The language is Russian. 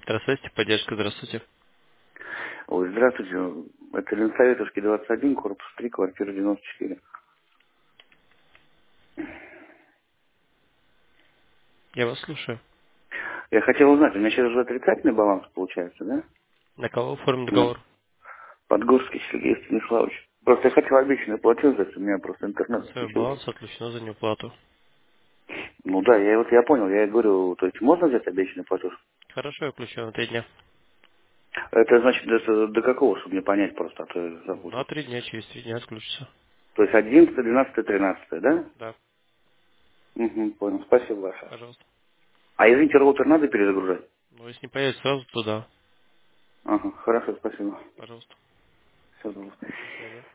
Здравствуйте, поддержка, здравствуйте. Ой, здравствуйте. Это Ленсоветовский, 21, корпус 3, квартира 94. Я вас слушаю. Я хотел узнать, у меня сейчас уже отрицательный баланс получается, да? На кого оформим Ну, договор? Подгорский Сергей Станиславович. Просто я хотел обещанный платеж взять, у меня просто интернет Свой отключился. баланс отключено за неуплату. Ну да, я понял, я говорю, то есть можно взять обещанный платеж? Хорошо, я включу на 3 дня. Это значит до какого, чтобы мне понять просто, а то я На запутался. 3 дня, через 3 дня отключится. То есть 11, 12, 13, да? Да, Угу, понял, спасибо большое. пожалуйста. А извините, роутер надо перезагружать? Но если не появится сразу, то да. Ага, хорошо, спасибо. Пожалуйста. Все, До свидания.